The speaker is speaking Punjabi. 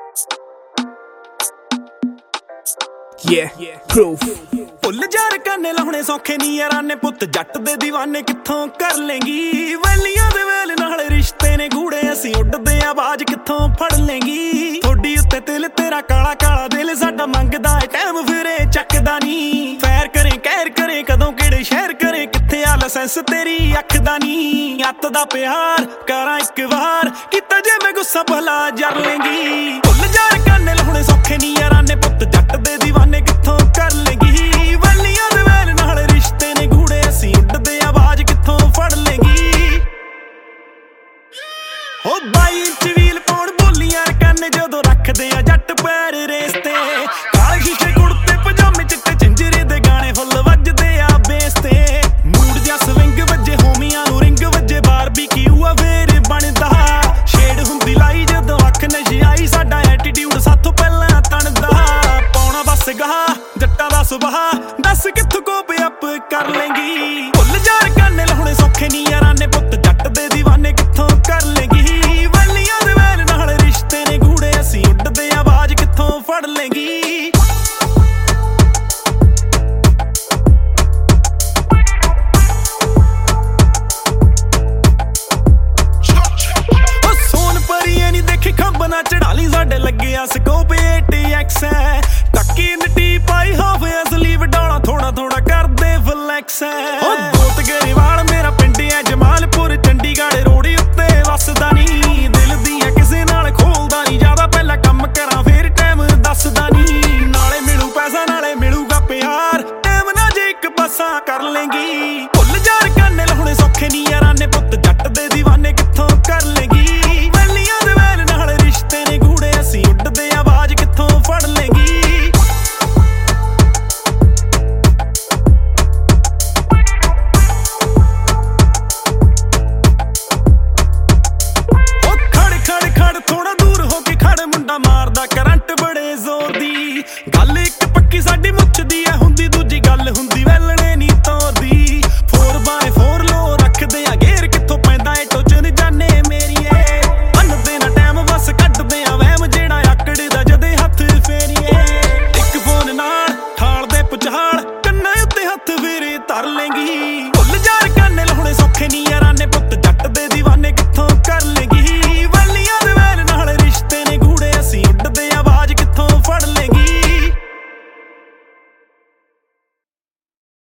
proof ਭੁੱਲ ਜਾਰ ਕੰਨੇ ਲਾਉਣੇ ਸੌਖੇ ਨੀ ਯਾਰਾਂ ਨੇ ਪੁੱਤ ਜੱਟ ਦੇ دیਵਾਨੇ ਕਿੱਥੋਂ ਕਰ ਲੇਂਗੀ ਵੈਲੀਆਂ ਦੇ ਵੇਲ ਨਾਲ ਰਿਸ਼ਤੇ ਨੇ ਗੂੜੇ ਅਸੀਂ ਉੱਡਦੇ ਆਵਾਜ਼ ਕਿੱਥੋਂ ਫੜ ਲੇਂਗੀ ਥੋੜੀ ਉੱਤੇ ਤਿਲ ਤੇਰਾ ਕਾਲਾ ਕਾਲਾ ਦਿਲ ਸਾਡਾ ਮੰਗਦਾ ਏ ਟਾਈਮ ਫਿਰੇ ਚੱਕਦਾ ਨੀ ਫੈਰ ਕਰੇ ਕਹਿਰ ਕਰੇ ਕਦੋਂ ਕਿਹੜੇ ਸ਼ਹਿਰ ਕਰੇ ਕਿੱਥੇ ਆ ਲਾਇਸੈਂਸ ਤੇਰੀ ਅੱਖ ਦਾ ਨੀ ਅੱਤ ਦਾ ਪਿਆਰ ਕਰਾਂ ਇੱਕ ਵਾਰ ਕੀਤਾ ਜੇ ਮੈਂ ਗੁੱਸਾ ਭਲਾ ਜਰ ਲੇਂਗੀ ਭੁੱਲ ਜਾਰ ਕੰਨੇ ਲਾਉਣੇ ਸੌਖੇ ਨੀ ਯਾਰਾਂ ਨੇ ਪੁੱਤ ਜੱਟ ਦੇ دیਵਾਨੇ ਕਿੱਥੋਂ ਕਰ ਲੇਂਗੀ ਵੈਲੀਆਂ ਦੇ ਵੇਲ ਨਾਲ ਰਿਸ਼ਤੇ ਨੇ ਗੂੜੇ ਅਸੀਂ ਉੱਡਦੇ ਆਵਾਜ਼ ਕਿੱਥੋਂ ਫੜ ਲੇਂਗੀ ਹੋ 22 ਇੰਚ ਵੀਲ ਪਾਉਣ ਬੋਲੀਆਂ ਕੰਨ ਜਦੋਂ ਰੱਖਦੇ ਆ ਜੱਟ ਪੈਰ ਰੇਸ ਤੇ ਕਾਲੇ ਸ਼ੀਸ਼ੇ ਕੁੜਤੇ ਪਜਾਮੇ ਚਿੱਟੇ ਝੰਜਰੇ ਦੇ ਗਾਣੇ ਫੁੱਲ ਵੱਜਦੇ ਆ ਬੇਸ ਤੇ ਮੂਡ ਜਿਹਾ ਸਵਿੰਗ ਵੱਜੇ ਹੋਮੀਆਂ ਨੂੰ ਰਿੰਗ ਵੱਜੇ ਬਾਰਬੀਕਿਊ ਆ ਫੇਰ ਬਣਦਾ ਸ਼ੇਡ ਹੁੰਦੀ ਲਾਈ ਜਦੋਂ ਅੱਖ ਨਸ਼ੀ ਆਈ ਸਾਡਾ ਐਟੀਟਿਊਡ ਸਾਥੋਂ ਪਹਿਲਾਂ ਤਣਦਾ ਪਾਉਣਾ ਬਸ ਗਾਹ ਜੱਟਾਂ ਦਾ ਸੁਭਾਅ ਦੱਸ ਕਿੱਥੋਂ ਕੋਪ ਅਪ ਕਰ ਲੇਂਗੀ ਭੁੱਲ ਜਾਰ ਕੰਨੇ ਲਾਉਣੇ ਸੌਖੇ ਨੀ ਯਾਰਾਂ ਨੇ ਪੁੱਤ ਜੱਟ ਦੇ دیਵਾਨੇ ਕਿੱਥੋਂ ਕਰ ਲੇਂਗੀ ਵੈਲੀਆਂ ਦੇ ਵੇਲ ਨਾਲ ਰਿਸ਼ਤੇ ਨੇ ਗੂੜੇ ਅਸੀਂ ਉੱਡਦੇ ਆਵਾਜ਼ ਕਿੱਥੋਂ ਫੜ ਲੇਂਗੀ ਉਹ ਸੋਨ ਪਰੀਏ ਨੀ ਦੇਖੀ ਖੰਭ ਨਾ ਚੜਾ ਲਈ ਸਾਡੇ ਲੱਗਿਆ ਸਕੋਪ 8x ਹੈ ਟੱਕੀ ਨਟੀ ਪਾਈ ਹਾਫ ਅਸਲੀ ਵਡਾਉਣਾ ਥੋੜਾ ਥੋੜਾ ਕਰਦੇ ਫਲੈਕਸ ਹੈ